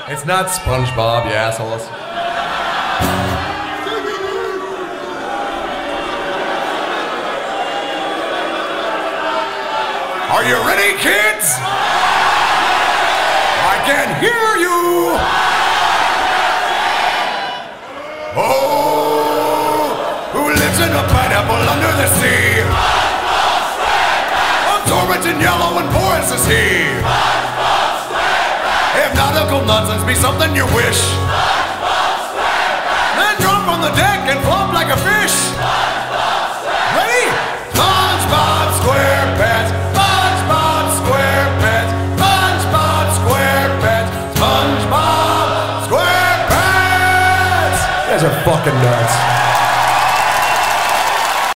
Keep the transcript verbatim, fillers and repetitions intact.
It's not SpongeBob, you assholes. Are you ready, kids? I can hear you. Oh, who lives in a pineapple under the sea? Absorbent and yellow and porous is he. If nautical nonsense be something you wish, then drop on the deck and flop like a fish. Ready? SpongeBob SquarePants, SpongeBob SquarePants, SpongeBob SquarePants, SpongeBob SquarePants. You guys are fucking nuts.